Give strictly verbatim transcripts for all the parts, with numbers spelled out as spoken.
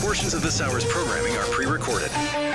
Portions of this hour's programming are pre-recorded.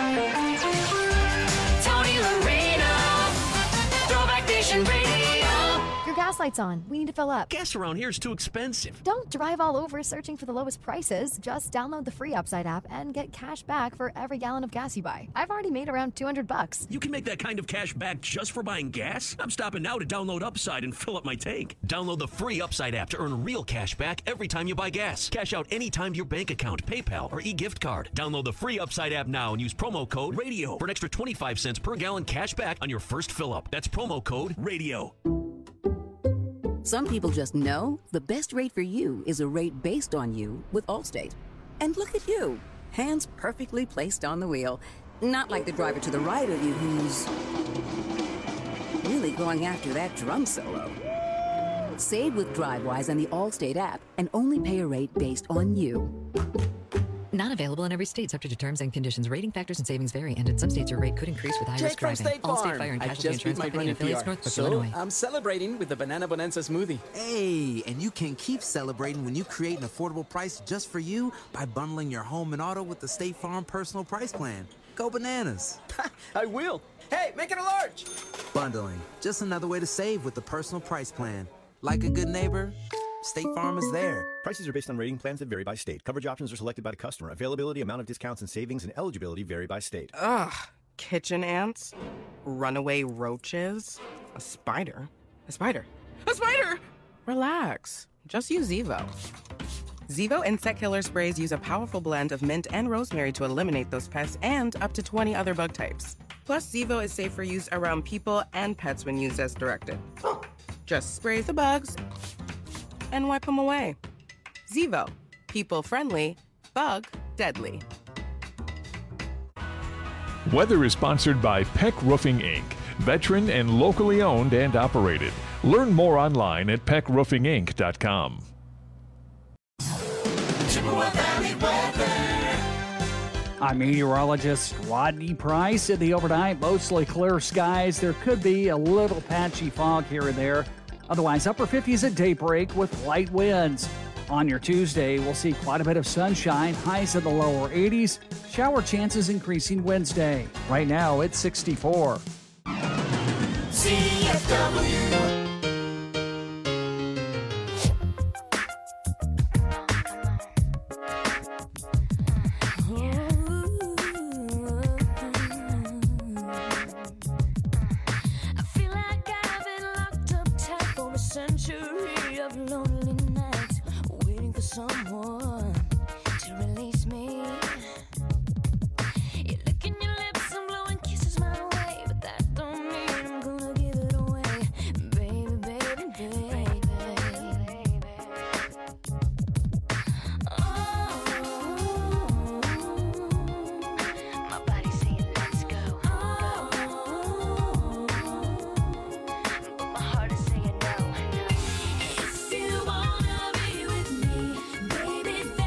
Tony Lorena, Throwback Nation Radio. Your gas light's on. We need to fill up. Gas around here is too expensive. Don't drive all over searching for the lowest prices. Just download the free Upside app and get cash back for every gallon of gas you buy. I've already made around two hundred bucks. You can make that kind of cash back just for buying gas? I'm stopping now to download Upside and fill up my tank. Download the free Upside app to earn real cash back every time you buy gas. Cash out anytime to your bank account, PayPal, or e-gift card. Download the free Upside app now and use promo code RADIO for an extra twenty-five cents per gallon cash back on your first fill up. That's promo code RADIO. Some people just know the best rate for you is a rate based on you with Allstate. And look at you, hands perfectly placed on the wheel. Not like the driver to the right of you who's really going after that drum solo. Save with DriveWise and the Allstate app and only pay a rate based on you. Not available in every state, subject to terms and conditions. Rating factors and savings vary, and in some states your rate could increase with high-risk driving. State Farm. Allstate Fire and I Casualty just Insurance beat my Company and brain in affiliates, P R. Northbrook, So Illinois. I'm celebrating with the Banana Bonanza smoothie. Hey, and you can keep celebrating when you create an affordable price just for you by bundling your home and auto with the State Farm Personal Price Plan. Go bananas. I will. Hey, make it a large. Bundling, just another way to save with the Personal Price Plan. Like a good neighbor, State Farm is there. Prices are based on rating plans that vary by state. Coverage options are selected by the customer. Availability, amount of discounts and savings, and eligibility vary by state. Ugh. Kitchen ants, runaway roaches, a spider. A spider. A spider! Relax. Just use Zevo. Zevo insect killer sprays use a powerful blend of mint and rosemary to eliminate those pests and up to twenty other bug types. Plus, Zevo is safe for use around people and pets when used as directed. Just spray the bugs and wipe them away. Zevo. People friendly, bug deadly. Weather is sponsored by Peck Roofing Incorporated. Veteran and locally owned and operated. Learn more online at peck roofing inc dot com. Chippewa Valley weather. I'm meteorologist Rodney Price. In the overnight, mostly clear skies. There could be a little patchy fog here and there. Otherwise, upper fifties at daybreak with light winds. On your Tuesday, we'll see quite a bit of sunshine, highs in the lower eighties, shower chances increasing Wednesday. Right now, it's sixty-four. C F W. Century of lonely nights, waiting for someone to release me. You're licking your lips and blowing kisses my way, but that don't mean I'm gonna give it away, baby, baby, baby. Oh, my body's saying let's go. Oh, but my heart is saying no. If you wanna be with me, baby.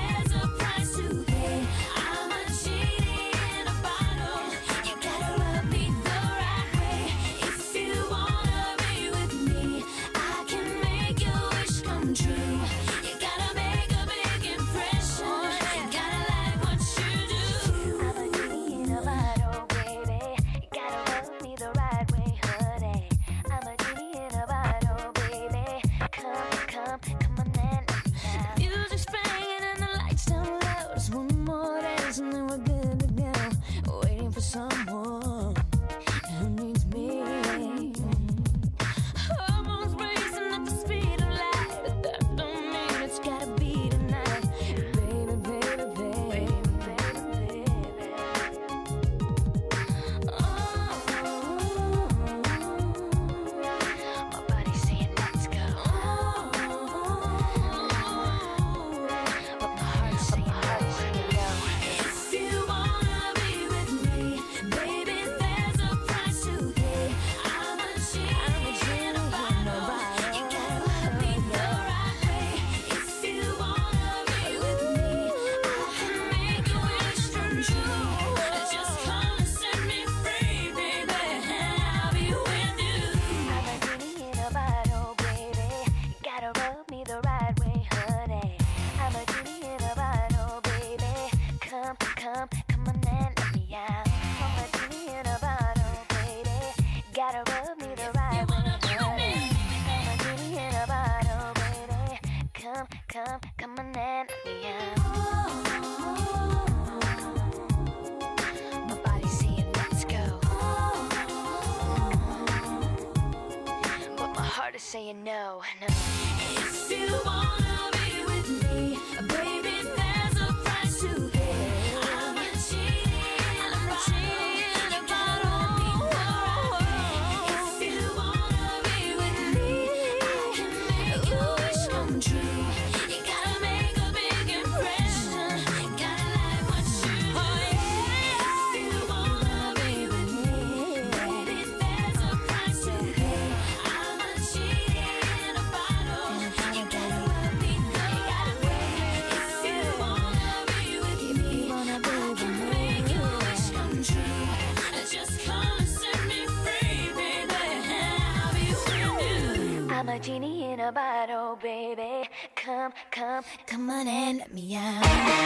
Hard to say no, no. If you wanna be with me, baby, there's a price to pay. I'm not cheating, I'm not cheating about all people. If you wanna be with me, I can make your wish come true. You gotta make a big impression. Gotta like what you do. If you wanna be with me, baby, there's a price to pay. I'm not cheating about all. You gotta let me know. You gotta pay. If you wanna be with me, I can make your wish come true. Just come and set me free, baby. I'll be with you. I'm a genie in a bottle, baby. Come, come, come on and let me out.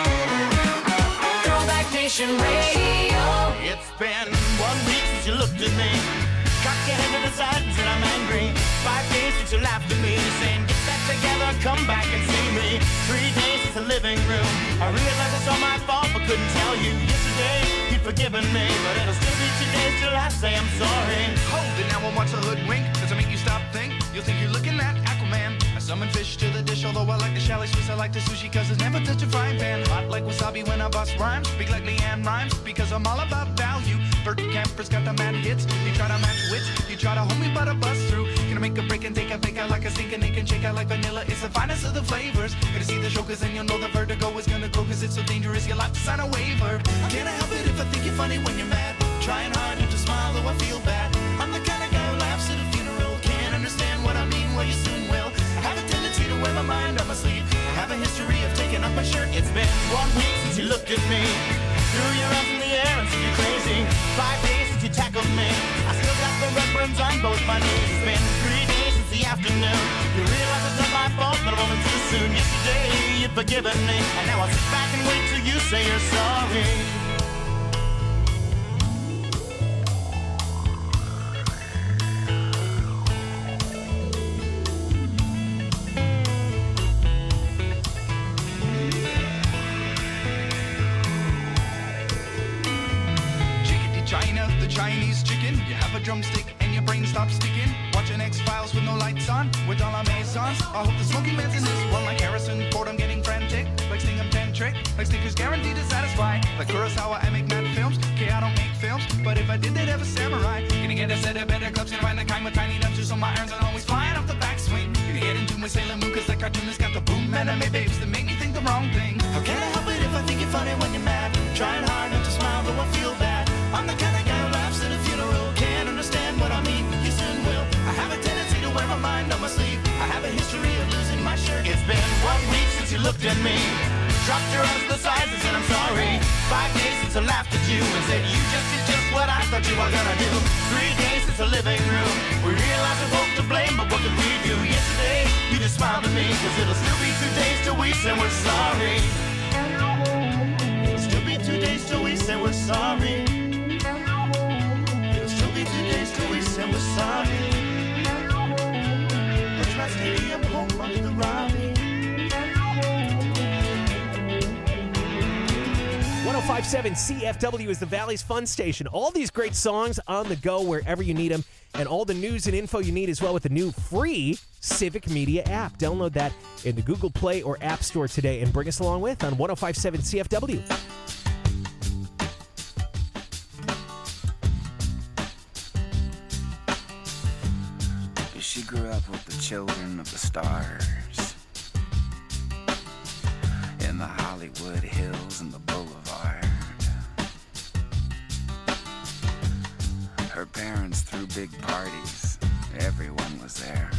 Throwback Nation Radio. It's been one week since you looked at me. Cocked your head to the side and said I'm angry. Five days since you laughed at me, saying get back together, come back and see me. Three days since the living room. I realized it's all my fault, but couldn't tell you. Yesterday you'd forgiven me, but it'll still be two days till I say I'm sorry. Hold it now and watch the hoodwink. Does it make you stop think? You'll think you're looking at Aquaman. I summon fish to the dish, although I like the chalet Swiss. I like the sushi cause it's never touch a frying pan. Hot like wasabi when I bust rhymes. Speak like Leanne Rhymes because I'm all about value. Bert Camper's got the mad hits. You try to match wits, you try to hold me but I bust through. Gonna make a break and take a fake out like a sink and they can shake out like vanilla. It's the finest of the flavors. Gonna see the show cause then you'll know the vertigo is gonna go cause it's so dangerous you'll have to sign a waiver. Can I help it if I think you're funny when you're mad? Trying hard not to smile though I feel bad. I'm the kind of guy who laughs at a funeral. Can't understand what I mean, well you soon will. I have a tendency to wear my mind on my sleeve. I have a history of taking off my shirt. It's been one week since you looked at me. Threw your arms in the air and said you're crazy. Five days since you tackled me. I still got the red burns on both my knees. It's been three days since the afternoon. You realize it's not my fault, but I'm only too soon. Yesterday you'd forgiven me, and now I'll sit back and wait till you say you're sorry. China, the Chinese chicken. You have a drumstick and your brain stops sticking. Watching X-Files with no lights on, with all our maisons. I hope the smoking man's in this one like Harrison Ford. I'm getting frantic, like Sting I'm tantric, like Snickers guaranteed to satisfy. Like Kurosawa, I make mad films. Okay, I don't make films, but if I did, they'd have a samurai. Gonna get a set of better clubs, gonna find the kind with tiny dumpsters, so my irons are always flying off the backswing. Gonna get into my Sailor Moon, cause the cartoonist got the boom anime babes that make me think the wrong thing. How can I help it if I think you're funny when you're mad? Trying hard not to smile, though I feel bad. I'm the kind of guy who laughs at a funeral. Can't understand what I mean, you soon will. I have a tendency to wear my mind on my sleeve. I have a history of losing my shirt. It's been one week since you looked at me. Dropped your arms to the sides and said I'm sorry. Five days since I laughed at you and said you just did just what I thought you were gonna do. Three days since the living room. We realized we're both to blame, but what could we do? Yesterday you just smiled at me, cause it'll still be two days till we say we're sorry. It'll still be two days till we say we're sorry. Two days till we say we're sorry. Push my stadium home under the Robbie. one oh five point seven C F W is the Valley's Fun Station. All these great songs on the go wherever you need them, and all the news and info you need as well with the new free Civic Media app. Download that in the Google Play or App Store today and bring us along with on one oh five point seven C F W. She grew up with the children of the stars in the Hollywood Hills and the Boulevard. Her parents threw big parties. Everyone was there.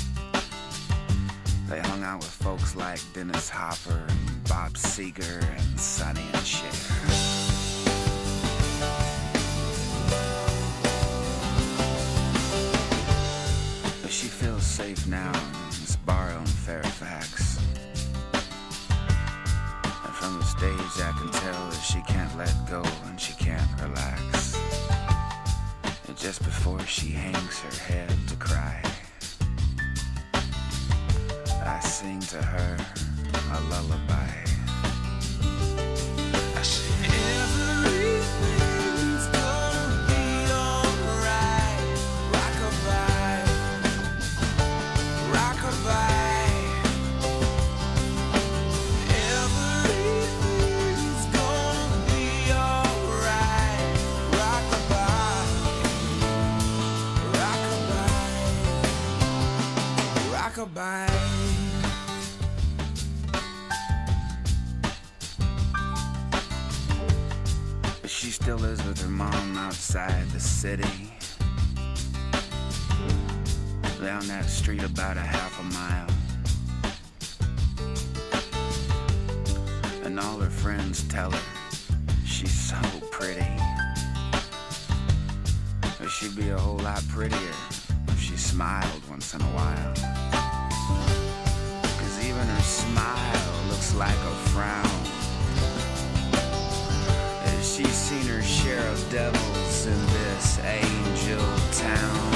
They hung out with folks like Dennis Hopper and Bob Seger and Sonny and Cher. But she feels safe now in this bar on Fairfax. And from the stage I can tell that she can't let go and she can't relax. And just before she hangs her head to cry, I sing to her a lullaby. I sing everything's gonna be alright. Rock-a-bye. rockabye. She still lives with her mom outside the city. Down that street about a half a mile. And all her friends tell her she's so pretty. But she'd be a whole lot prettier if she smiled once in a while. 'Cause even her smile looks like a frown. She's seen her share of devils in this angel town.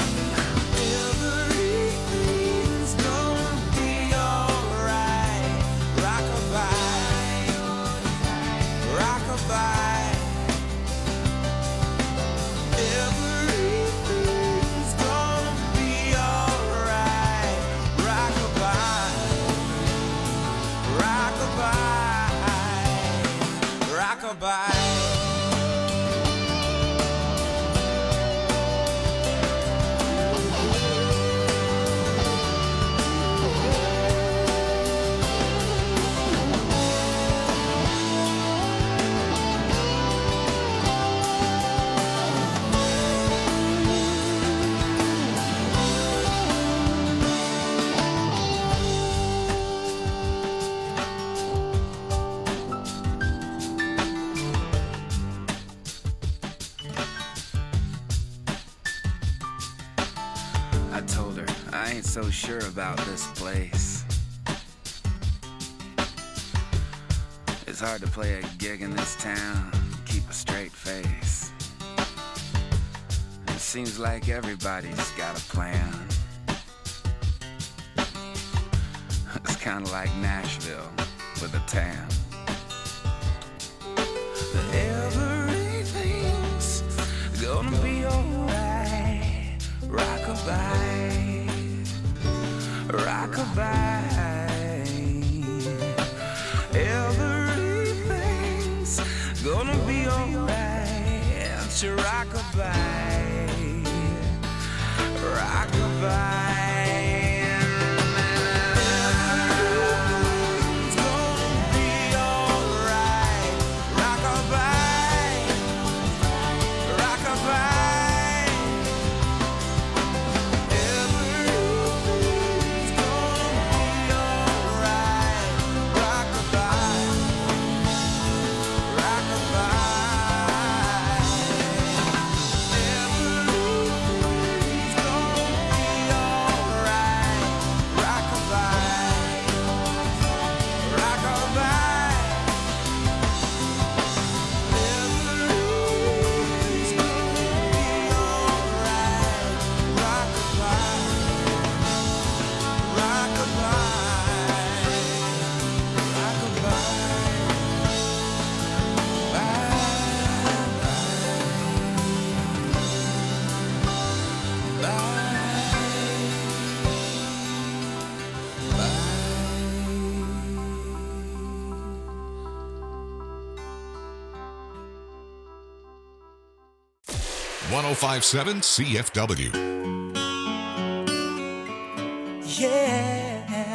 Everything's gonna be alright. Rockabye, rockabye. Everything's gonna be alright. Rockabye, rockabye, rockabye. I told her I ain't so sure about this place. It's hard to play a gig in this town and keep a straight face. It seems like everybody's got a plan. It's kind of like Nashville with a tan. But everything's gonna be alright. Rockabye, rockabye. Everything's gonna be alright. To rockabye, rockabye. Everything's gonna be alright. Rockabye, rockabye. Everything's gonna be alright. Rockabye, rockabye. Everything's gonna be alright. Rockabye, rockabye. Everything's gonna be alright. Rockabye, one oh five point seven C F W. Yeah,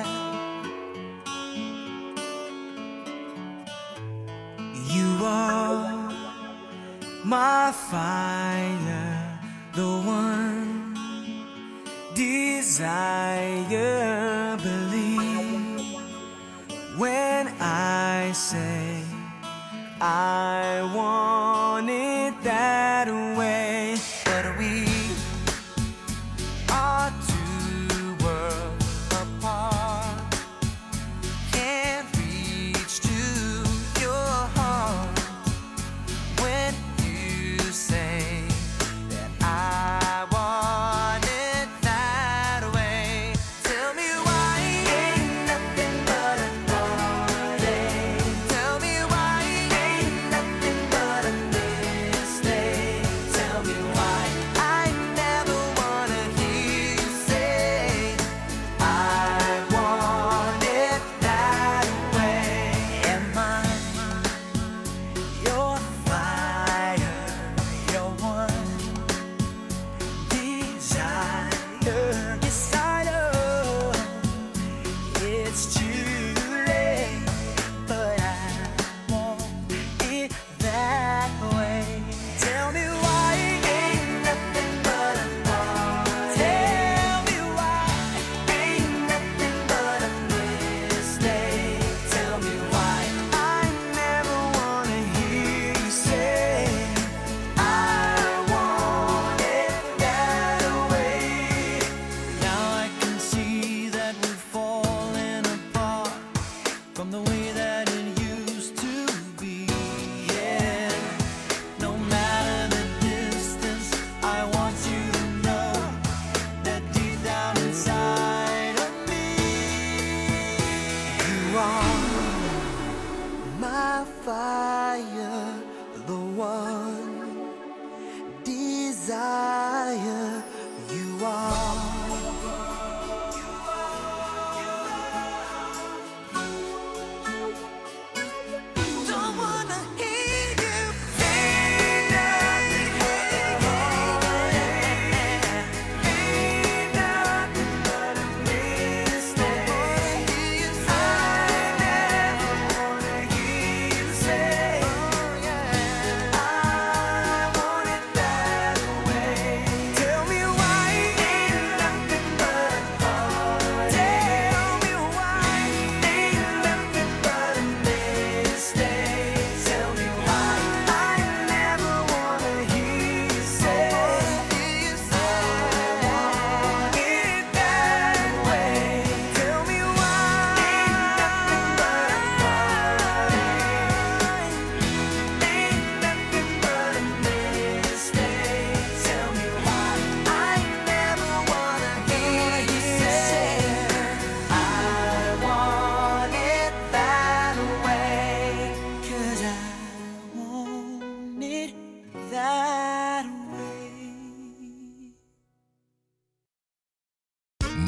you are my fire, the one desire. Believe when I say I want it that way. But we are two worlds apart. Can't reach to your heart when you say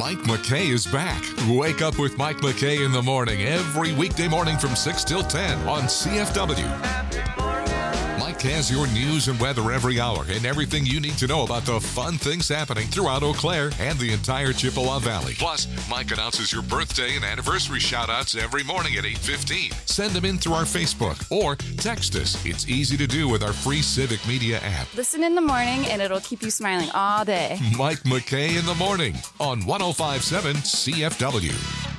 Mike McKay is back. Wake up with Mike McKay in the morning every weekday morning from six till ten on C F W. Mike has your news and weather every hour and everything you need to know about the fun things happening throughout Eau Claire and the entire Chippewa Valley. Plus, Mike announces your birthday and anniversary shout-outs every morning at eight fifteen. Send them in through our Facebook or text us. It's easy to do with our free Civic Media app. Listen in the morning and it'll keep you smiling all day. Mike McKay in the morning on one oh five point seven C F W.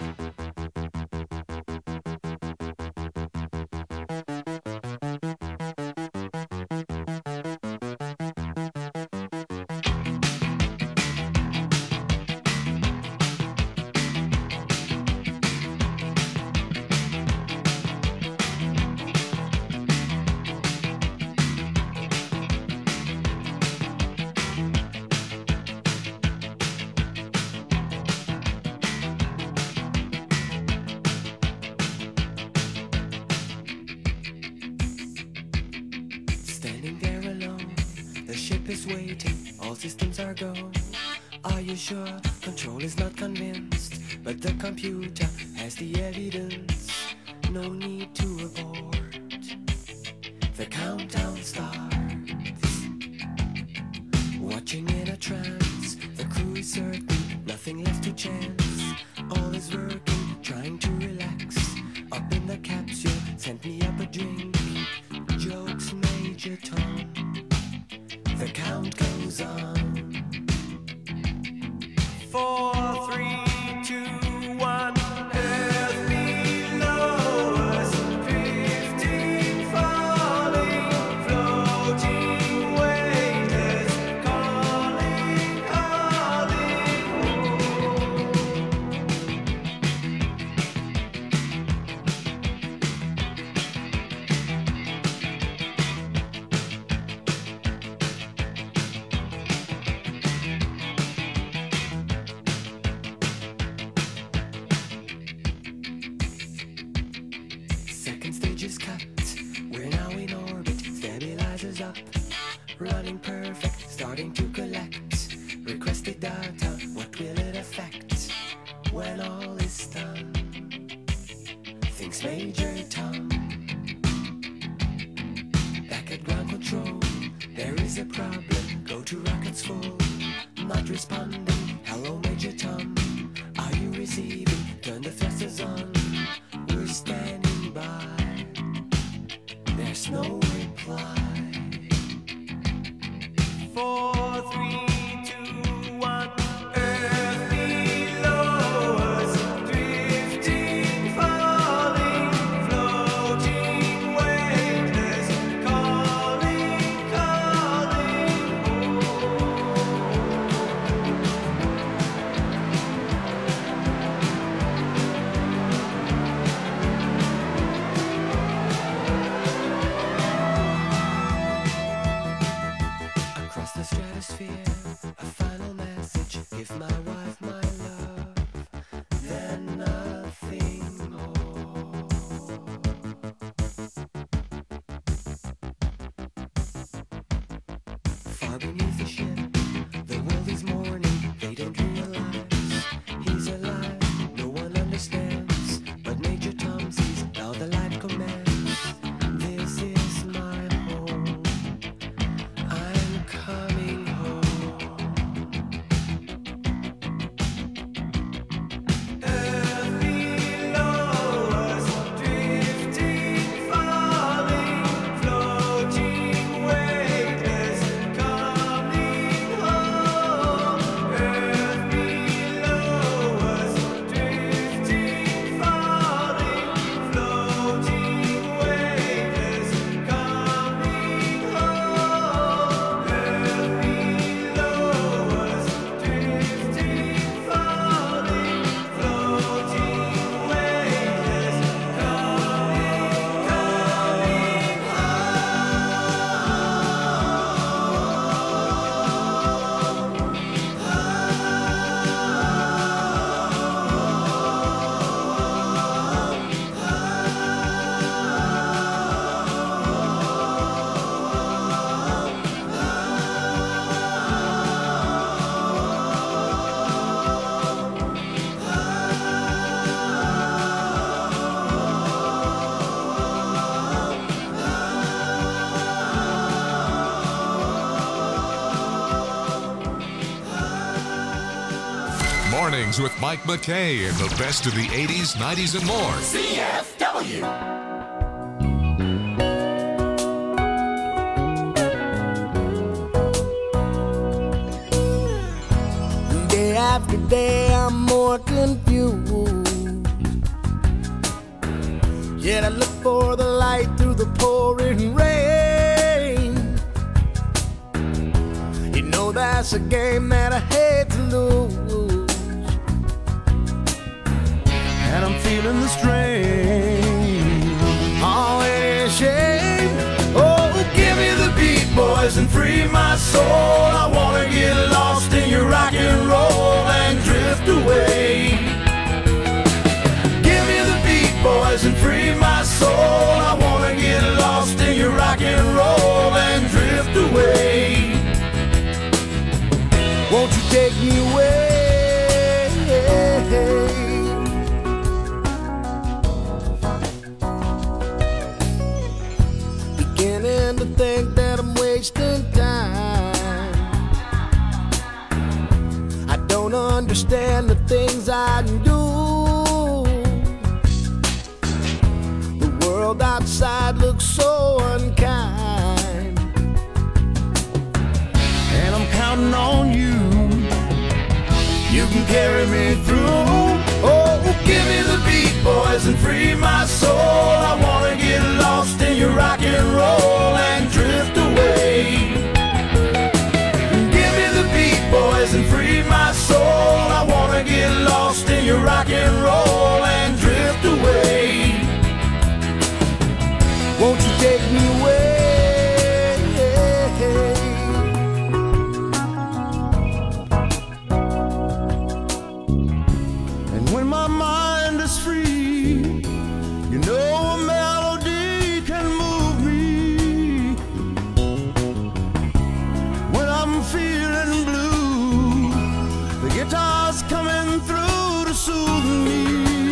Standing there alone, the ship is waiting, all systems are go. Are you sure? Control is not convinced, but the computer has the evidence. No need to abort. The countdown starts. Watching in a trance, the crew is certain, nothing left to chance. All is working, trying to relax. Up in the capsule, sent me up a drink. Jokes, Major Tom. The count goes on. Four, three, two, one. Earth below us, drifting, falling, floating, weightless, calling, calling home. Second stage is cut. We're now in orbit. Stabilizers up. Running perfect. Starting to collect. Requested data. What will it affect when all is done? Thinks Major Tom. Back at ground control. There is a problem. Go to rockets full. Not responding. Hello, Major Tom. Are you receiving? Turn the thrusters on. We're standing by. There's no reply. Four, three, two, one. Earth below us, drifting, falling, floating, weightless, calling, calling home. Mornings with Mike McKay and the best of the eighties, nineties, and more. C F W. Day after day, I'm more confused. Yet I look for the light through the pouring rain. You know that's a game that I hate to lose. And I'm feeling the strain. Oh, it is shame. Oh, give me the beat, boys, and free my soul. I wanna get lost in your rock and roll and drift away. Give me the beat, boys, and free my soul. I wanna get lost in your rock and roll and drift away. Won't you take me away? Beginning to think that I'm wasting time. I don't understand the things I do. The world outside looks so unkind, and I'm counting on you. You can carry me through. Oh, give me the beat, boys, and free my soul. I wanna get lost in your rock and roll and drift away. Give me the beat, boys, and free my soul. I wanna get lost in your rock and roll and drift away. Won't you take me away? And when my mind is free, you know a melody can move me. When I'm feeling blue, the guitar's coming through to soothe me.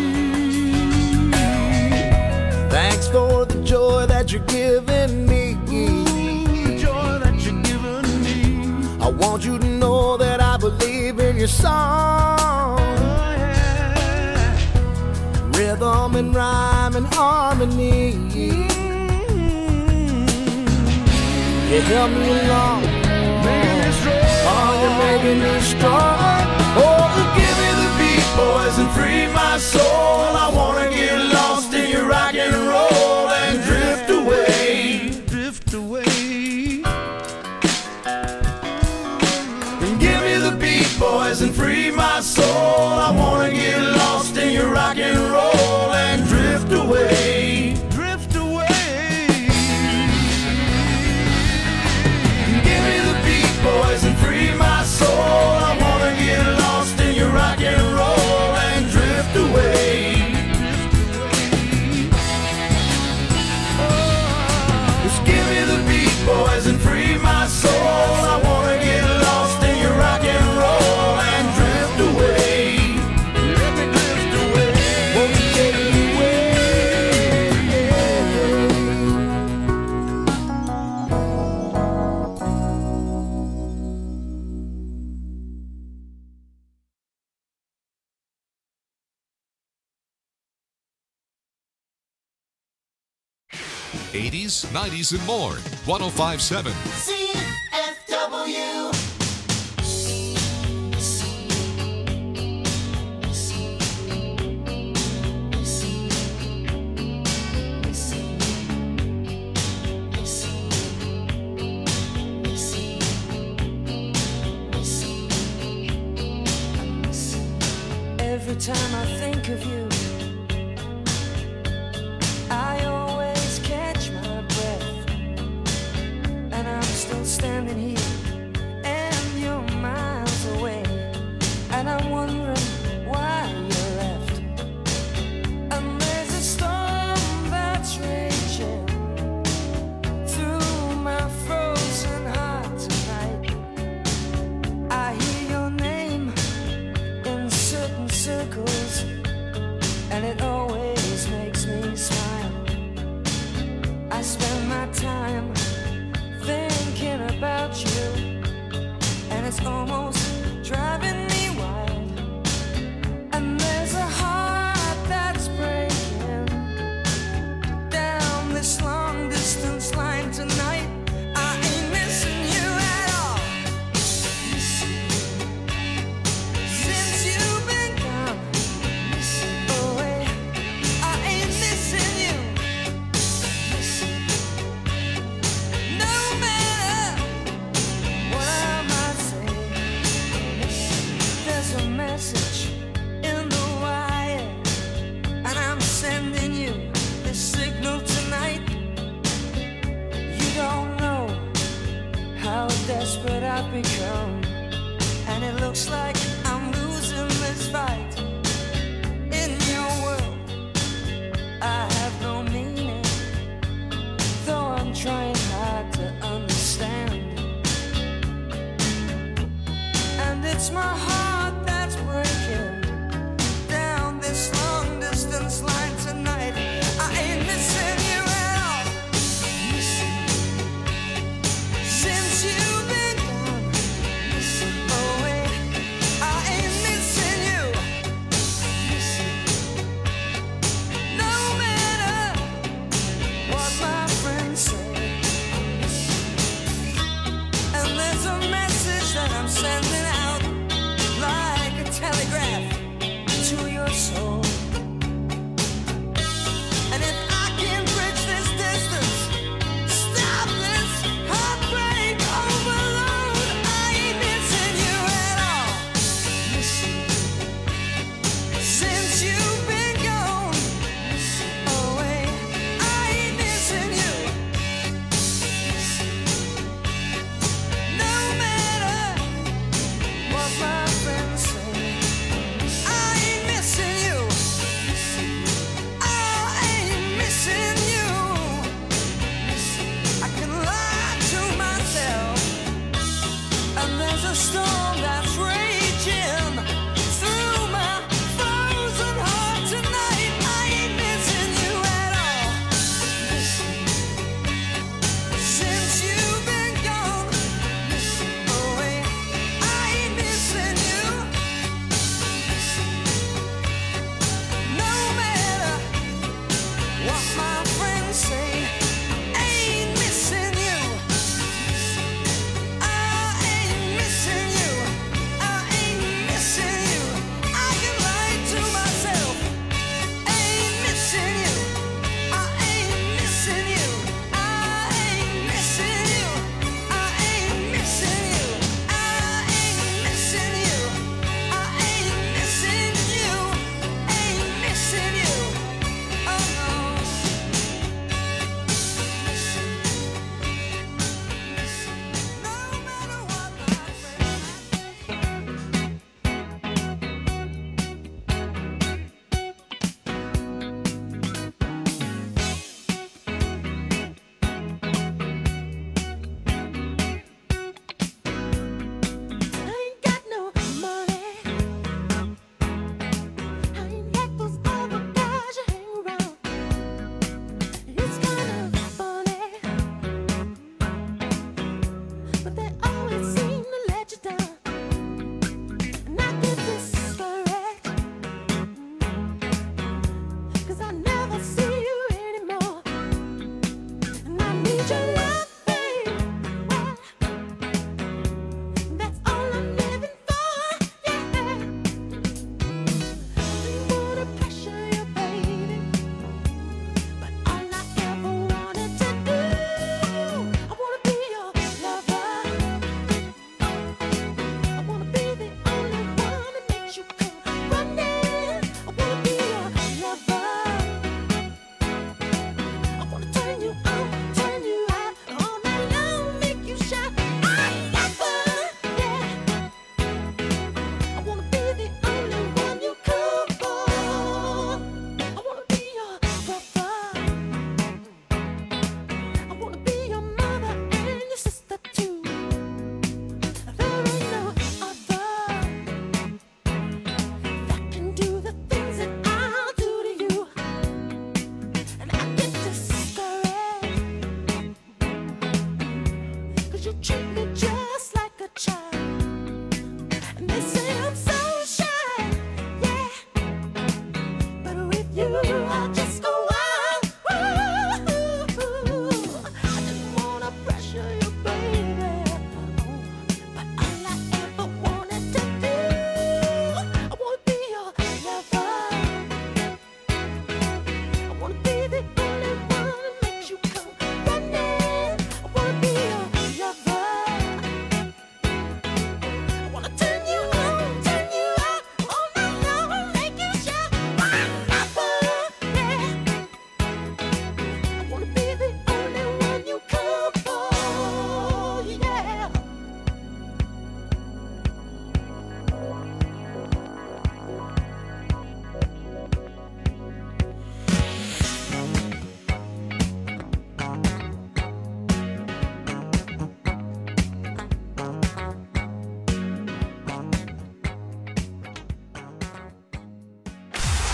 Thanks for the joy that you're giving me. The joy that you're giving me. I want you to know that I believe in your song. Oh, yeah. Rhythm and rhyme and harmony. You help me along, making me strong. Oh, you're making me strong. Oh, give me the beat, boys, and free my soul. I wanna get lost in your rock and roll and drift away, drift away. And give me the beat, boys, and free my soul. I wanna get lost in your rock and roll and drift away, drift away. And give me the beat, boys, and free my soul. I wanna get lost in your rock and roll and drift away. Just give me the beat, boys, and free my soul. I wanna get lost in your rock and roll and drift away. Let me drift away. Won't you take me away? eighties, nineties, and more. one oh five point seven. C F W. Every time I think of you, I always catch my breath, and I'm still standing here, and you're miles away, and I'm wondering why you left. And there's a storm that's raging through my frozen heart tonight. I hear your name in certain circles, and it always makes me smile. I spend my time thinking about you, and it's almost driving me wild.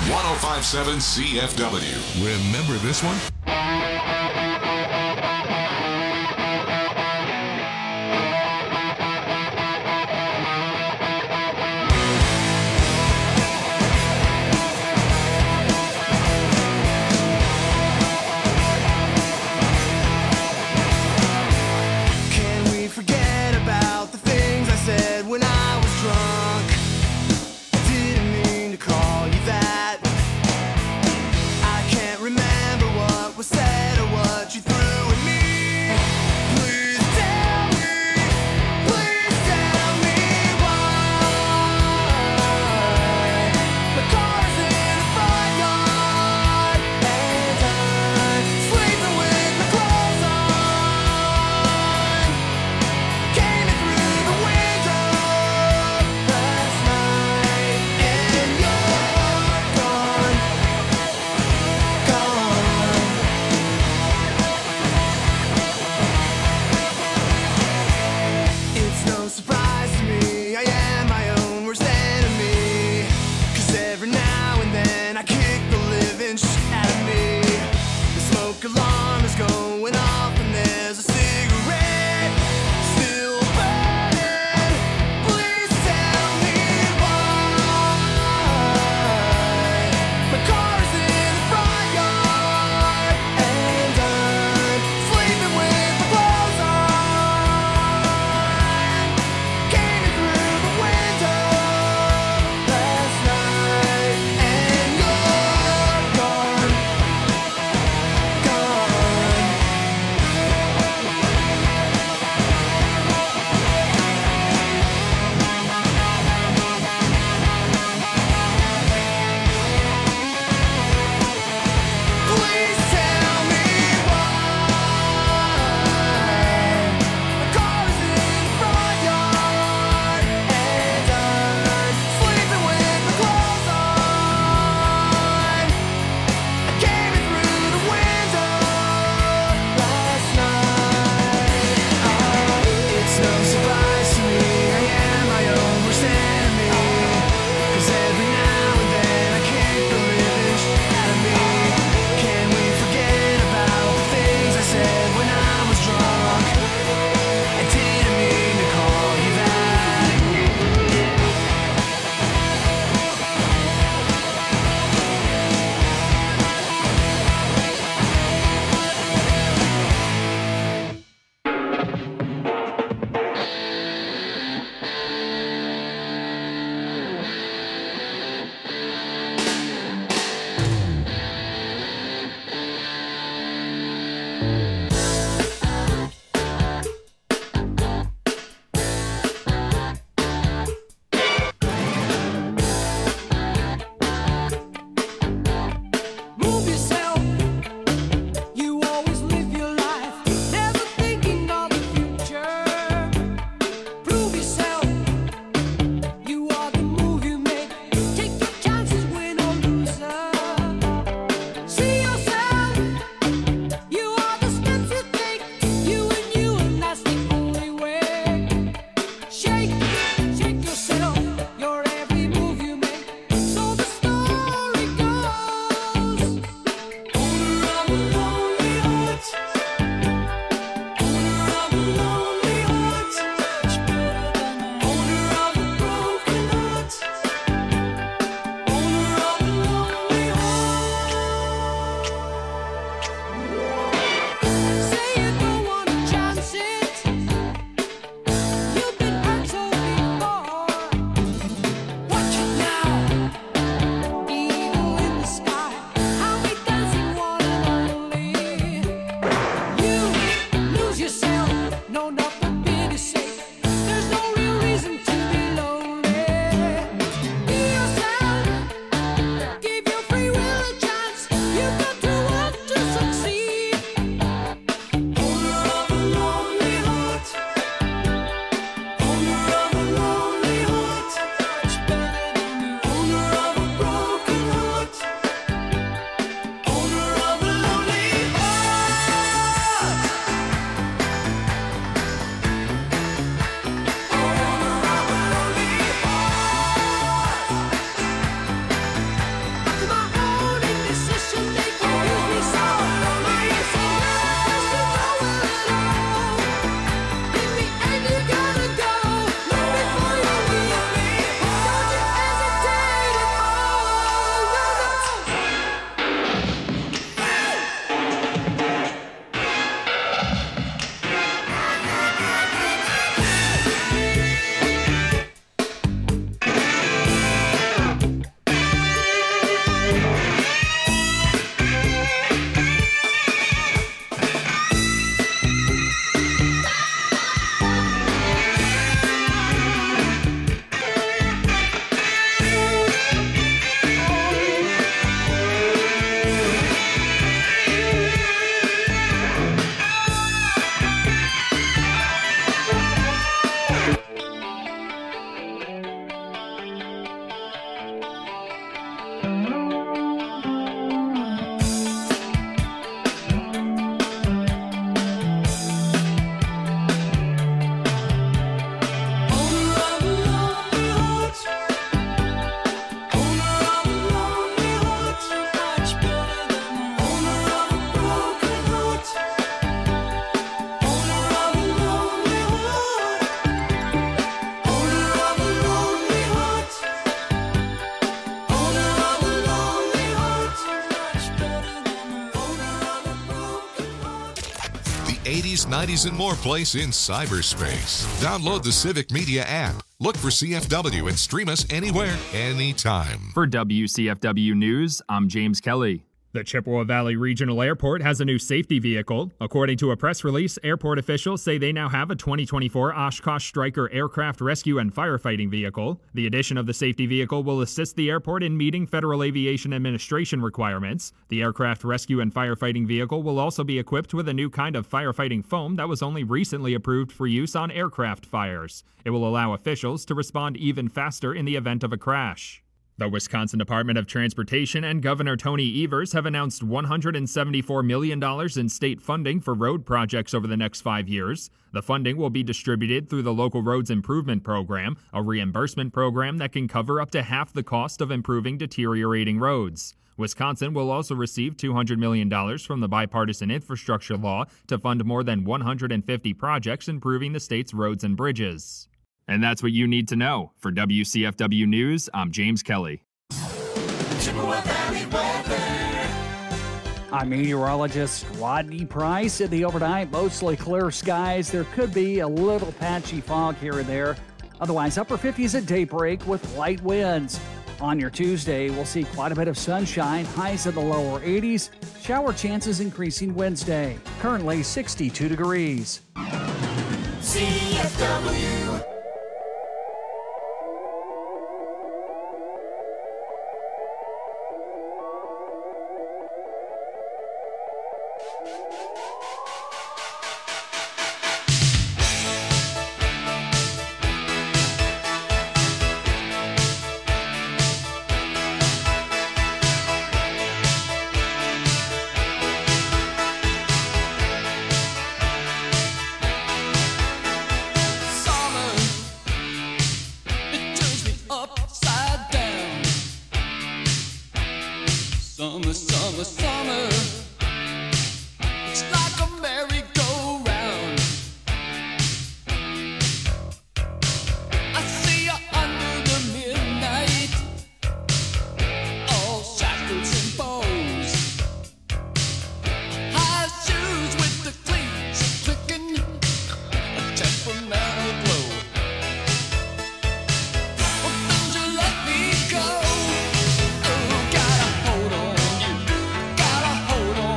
oh five point seven C F W. Remember this one? Can we forget about the things I said when I was drunk? I didn't mean to call you that. I can't remember what eighties, nineties, and more place in cyberspace. Download the Civic Media app. Look for C F W and stream us anywhere, anytime. For W C F W News, I'm James Kelly. The Chippewa Valley Regional Airport has a new safety vehicle. According to a press release, airport officials say they now have a twenty twenty-four Oshkosh Stryker aircraft rescue and firefighting vehicle. The addition of the safety vehicle will assist the airport in meeting Federal Aviation Administration requirements. The aircraft rescue and firefighting vehicle will also be equipped with a new kind of firefighting foam that was only recently approved for use on aircraft fires. It will allow officials to respond even faster in the event of a crash. The Wisconsin Department of Transportation and Governor Tony Evers have announced one hundred seventy-four million dollars in state funding for road projects over the next five years. The funding will be distributed through the Local Roads Improvement Program, a reimbursement program that can cover up to half the cost of improving deteriorating roads. Wisconsin will also receive two hundred million dollars from the bipartisan infrastructure law to fund more than one hundred fifty projects improving the state's roads and bridges. And that's what you need to know. For W C F W News, I'm James Kelly. Chippewa Valley weather. I'm meteorologist Rodney Price. In the overnight, mostly clear skies. There could be a little patchy fog here and there. Otherwise, upper fifties at daybreak with light winds. On your Tuesday, we'll see quite a bit of sunshine, highs in the lower eighties. Shower chances increasing Wednesday. Currently sixty-two degrees. C F W. Hold on.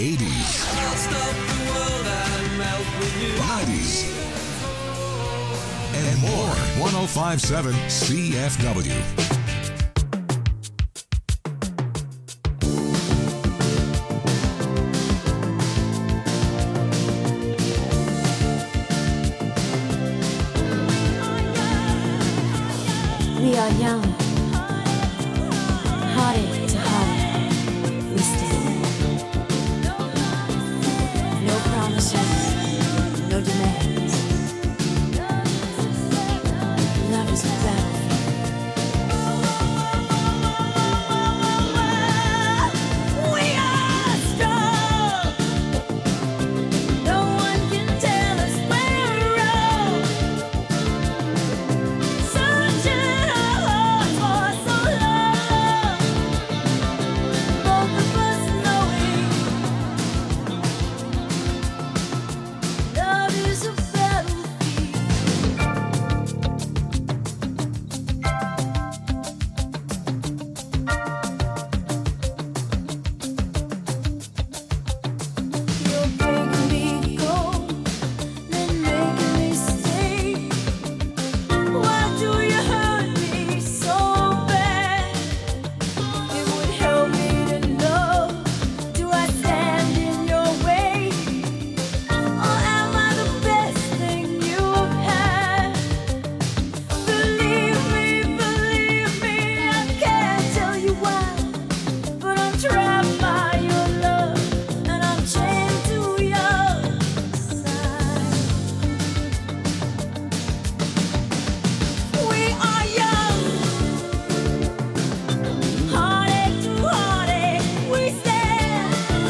eighties, I'll stop the world and melt with you. nineties, and more. one oh five point seven C F W. We are young, heartache to heart, we stand. No promises, no demands. Love is a battlefield. We are strong. No one can tell us we're wrong. Searching our hearts for so long. Both of us knowing love is a battlefield. You're breaking me cold, then making me stay. Why do you hurt me so bad? It would help me to know. Do I stand in your way, or am I the best thing you've had? Believe me, believe me, I can't tell you why, but I'm trapped by your love, and I'm chained to your side. We are young, heartache to heartache, we stand.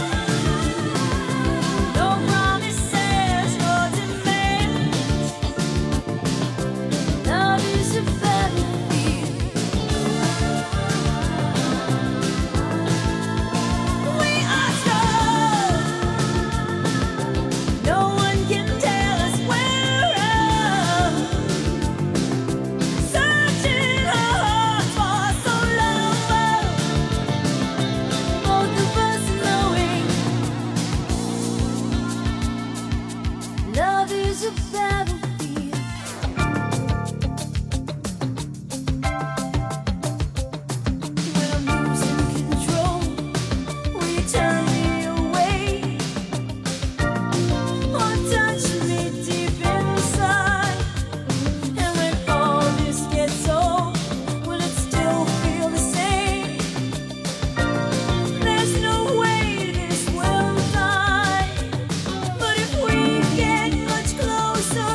No promises, no demands. Love is a battlefield. We are strong. No one can tell us we're wrong. Searching our hearts for so long. Both of us knowing love is a battlefield. When I'm losing control, will you turn me away, or touch me deep inside? And when all this gets old, will it still feel the same? There's no way this will die, but if we get much closer,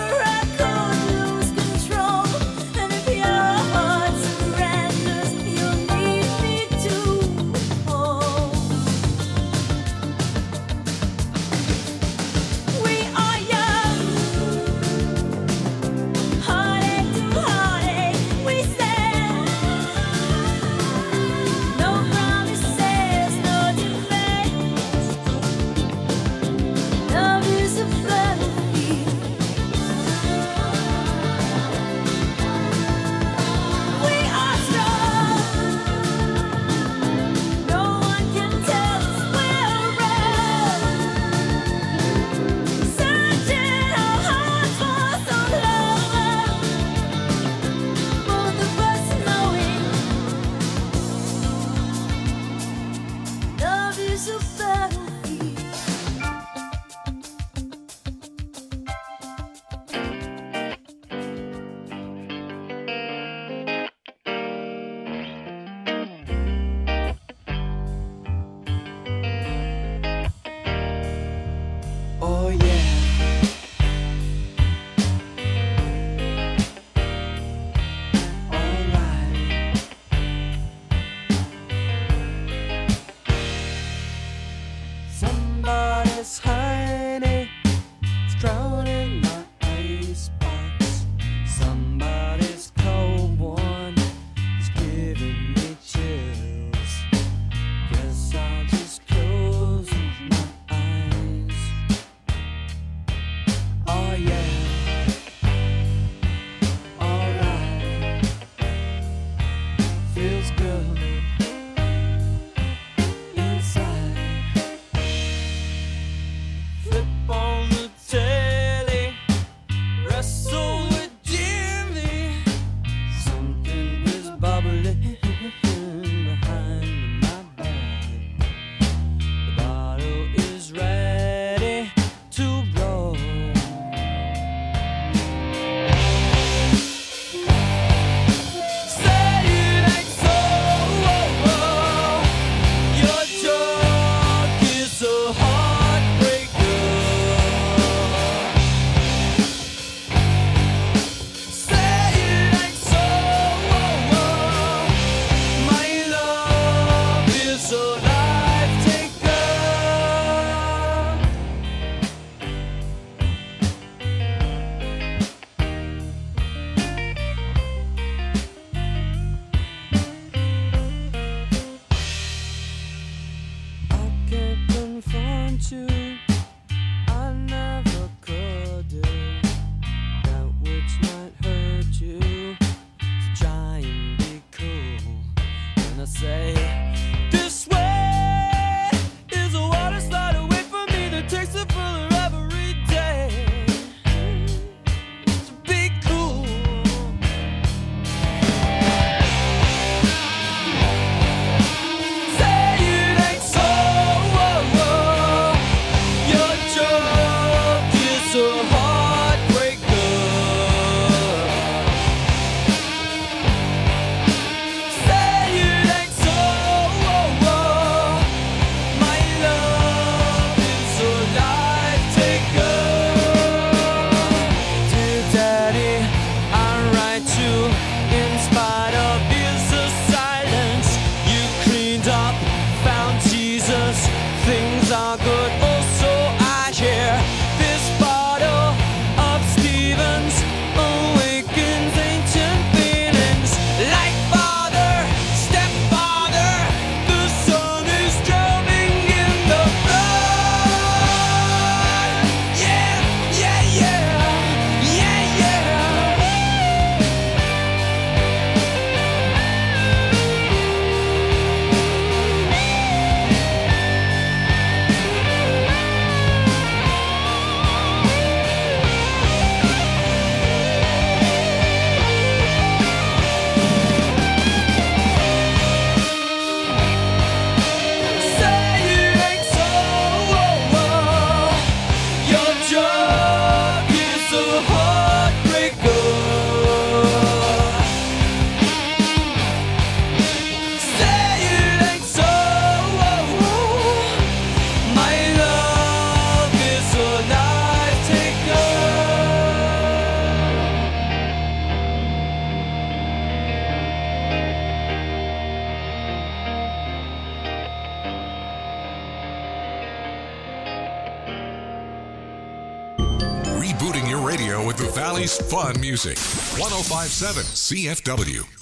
Valley's fun music. ten fifty-seven C F W.